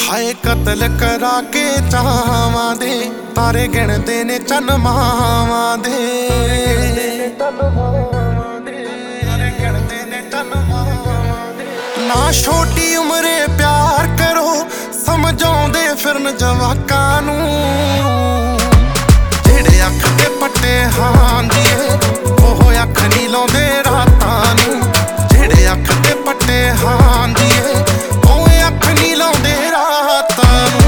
ਹਾਏ ਕਤਲ ਕਰਾ ਕੇ ਚਾਵਾਂ ਦੇ ਤਾਰੇ ਗਿਣਦੇ ਨੇ ਚੰਨ ਮਾਵਾਂ ਦੇ। ਨਾ ਛੋਟੀ ਉਮਰੇ ਪਿਆਰ ਕਰੋ ਸਮਝਾਉਂਦੇ ਫਿਰਨ ਜਵਾਕਾਂ ਨੂੰ। ਜਿਹੜੇ ਅੱਖ ਤੇ ਪੱਟੇ ਹਾਂਦੀਏ ਉਹ ਅੱਖ ਨਹੀਂ ਲਾਉਂਦੇ ਰਾਤਾਂ ਨੂੰ। ਜਿਹੜੇ ਅੱਖ ਤੇ ਪੱਟੇ ਹਾਂਦੀਏ ਉਹ ਅੱਖ ਨਹੀਂ ਲਾਉਂਦੇ ਰਾਤਾਂ ਨੂੰ।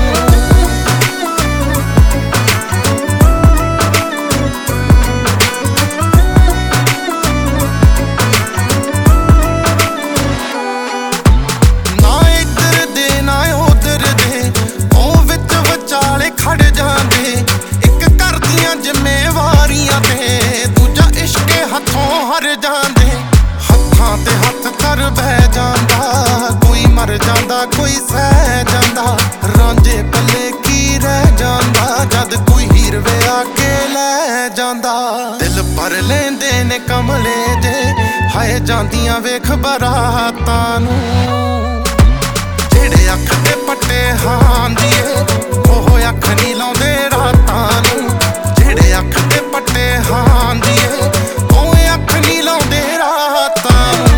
ਨਾ ਇੱਧਰ ਦੇ ਨਾ ਉੱਧਰ ਦੇ ਉਹ ਵਿੱਚ ਵਿਚਾਲੇ ਖੜ ਜਾਂਦੇ। ਇੱਕ ਕਰਦੀਆਂ ਜ਼ਿੰਮੇਵਾਰੀਆਂ ਤੇ ਦੂਜਾ ਇਸ਼ਕੇ ਹੱਥੋਂ ਹਰ ਜਾਂਦੇ। ਹੱਥਾਂ ਤੇ ਹੱਥ ਧਰ ਬਹਿ ਜਾਂਦਾ ਕੋਈ ਮਰ ਜਾਂਦਾ ਕੋਈ ਸਹਿ ਜਾਂਦਾ। ਰਾਂਝੇ ਪੱਲੇ ਕੀ ਰਹਿ ਜਾਂਦਾ ਜਦ ਕੋਈ ਹੀਰ ਵਿਆਹ ਕੇ ਲੈ ਜਾਂਦਾ। ਦਿਲ ਭਰ ਲੈਂਦੇ ਨੇ ਕਮਲੇ ਜੇ ਹਾਏ ਜਾਂਦੀਆਂ ਵੇਖ ਬਰਾਤਾਂ ਨੂੰ। ਜਿਹੜੇ ਅੱਖ ਤੇ ਪੱਟੇ ਹਾਂਦੀਏ ਉਹ ਅੱਖ ਨਹੀਂ ਲਾਉਂਦੇ ਰਾਤਾਂ ਨੂੰ। ਜਿਹੜੇ ਅੱਖ ਤੇ ਪੱਟੇ ਹਾਂਦੀਏ ਉਹ ਅੱਖ ਨਹੀਂ ਲਾਉਂਦੇ ਰਾਤਾਂ ਨੂੰ।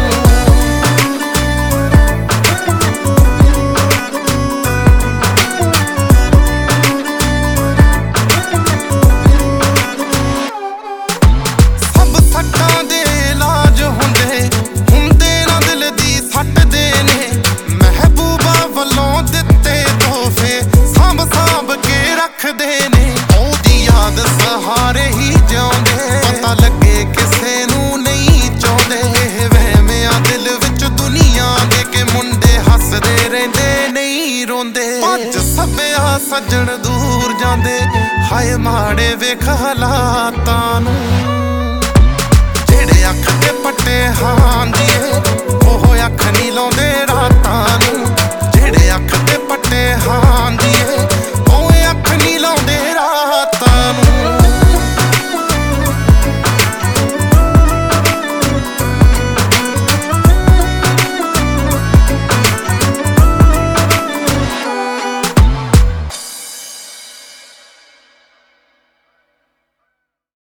ਸਭ ਸੱਟਾਂ ਦੇ ਇਲਾਜ ਹੁੰਦੇ ਨਾ ਦਿਲ ਦੀ ਸੱਟ ਦੇ ਨੇ। ਮਹਿਬੂਬਾ ਵੱਲੋਂ ਦਿੱਤੇ ਤੋਹਫੇ ਸਾਂਭ ਸਾਂਭ ਕੇ ਰੱਖਦੇ ਨੇ। ਉਹਦੀ ਯਾਦ ਸਹਾਰੇ ਹੀ ਜਿਉਂਦੇ ਪਤਾ ਲੱਗੇ ਕਿਸੇ ਨੂੰ ਨਹੀਂ ਚਾਹੁੰਦੇ। ਵਹਿਮਿਆਂ ਦਿਲ ਵਿੱਚ ਦੁਨੀਆ ਦੇ ਕੇ ਮੁੰਡੇ ਹੱਸਦੇ ਰਹਿੰਦੇ ਨਹੀਂ ਰੋਂਦੇ। ਭੱਜ ਸੱਭਿਆ ਸੱਜਣ ਦੂਰ ਜਾਂਦੇ ਹਾਏ ਮਾੜੇ ਵੇਖ ਹਾਲਾਤਾਂ ਨੂੰ। ਜਿਹੜੇ ਅੱਖ ਤੇ ਪੱਟੇ ਹਾਂਦੀਏ ਉਹ ਅੱਖ ਨਹੀਂ ਲਾਉਂਦੇ ਰਾਤਾਂ ਨੂੰ। ਜਿਹੜੇ ਅੱਖ